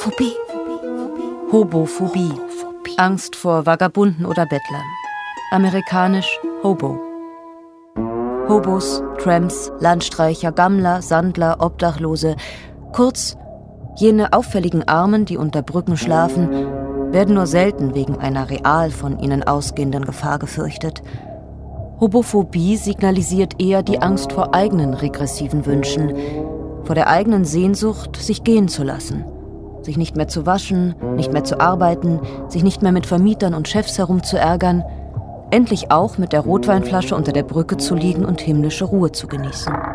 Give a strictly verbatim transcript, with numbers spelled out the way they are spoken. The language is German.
Phobie. Hobophobie. Angst vor Vagabunden oder Bettlern. Amerikanisch Hobo. Hobos, Tramps, Landstreicher, Gammler, Sandler, Obdachlose, kurz, jene auffälligen Armen, die unter Brücken schlafen, werden nur selten wegen einer real von ihnen ausgehenden Gefahr gefürchtet. Hobophobie signalisiert eher die Angst vor eigenen regressiven Wünschen, vor der eigenen Sehnsucht, sich gehen zu lassen, sich nicht mehr zu waschen, nicht mehr zu arbeiten, sich nicht mehr mit Vermietern und Chefs herumzuärgern, endlich auch mit der Rotweinflasche unter der Brücke zu liegen und himmlische Ruhe zu genießen.